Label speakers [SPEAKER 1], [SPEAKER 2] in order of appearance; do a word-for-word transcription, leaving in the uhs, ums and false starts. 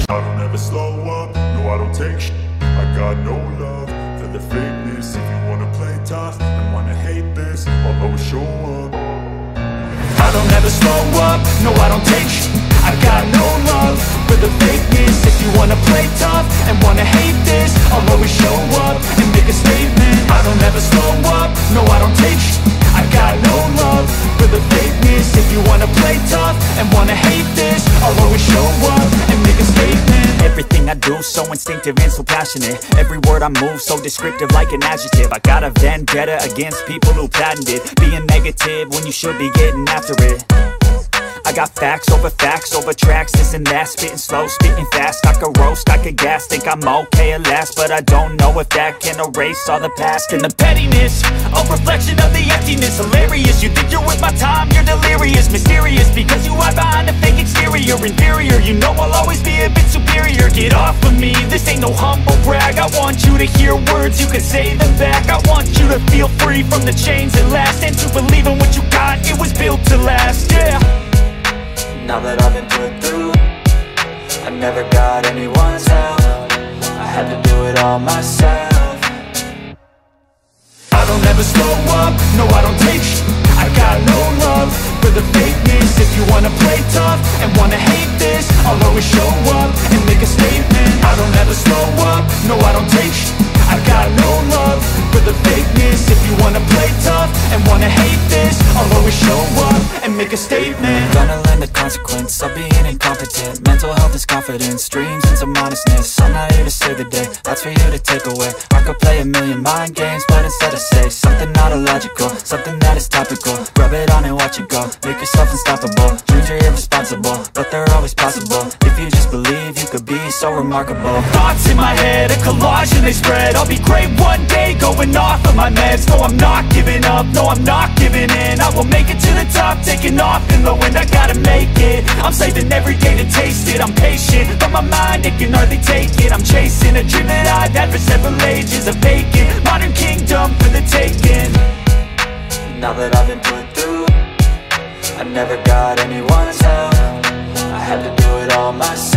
[SPEAKER 1] I don't ever slow up, no I don't take sh**. I got no love for the fakeness. If you wanna play tough and wanna hate this, I'll always show up. I don't ever slow up, no I don't take sh**. I got no love for the fakeness. If you wanna play tough and wanna hate this, I'll always show up and make a statement. I don't ever slow up, no I don't take sh**. I got no love for the fakeness. If you wanna play tough and wanna hate this, I'll always show up and make a statement.
[SPEAKER 2] Everything I do so instinctive and so passionate. Every word I move so descriptive like an adjective. I got a vendetta against people who patented being negative when you should be getting after it. I got facts over facts over tracks, this and that. Spitting slow, spitting fast, I could roast, I could gas. Think I'm okay at last, but I don't know if that can erase all the past. And the pettiness, a reflection of the emptiness. Hilarious, you think you're worth my time, you're delirious. Mysterious, because you hide behind a fake exterior. Inferior, you know I'll always be a bit superior. Get off of me, this ain't no humble brag. I want you to hear words, you can say them back. I want you to feel free from the chains that last, and to believe in what you got, it was built to last, yeah.
[SPEAKER 3] Now that I've been put through, I never got anyone's help. I had to do it all myself.
[SPEAKER 1] I don't ever slow up, no I don't take sh**. I got no love for the fakeness. If you wanna play tough and wanna hate this, I'll always show up and make a statement. I don't ever slow up, no I don't take sh**. I got no love for the fakeness. If you wanna play tough and wanna hate this, I'll always show up and make a statement.
[SPEAKER 3] Gonna learn the consequence of being incompetent. Mental health is confidence, dreams and some honestness. I'm not here to save the day, that's for you to take away. I could play a million mind games, but instead I say something not illogical, something that is topical. Rub it on and watch it go, make yourself unstoppable. Dreams are irresponsible, but they're always possible. If you just believe, you could be so remarkable.
[SPEAKER 2] Thoughts in my head, a collage and they spread. I'll be great one day, going off of my meds. No, I'm not giving up, no, I'm not giving in. I will make it to the top, taking off in the wind. I gotta make it, I'm saving every day to taste it. I'm patient, but my mind, it can hardly take it. I'm chasing a dream that I've had for several ages. A vacant, modern kingdom for the taking.
[SPEAKER 3] Now that I've been put through, I never got anyone's help. I had to do it all myself.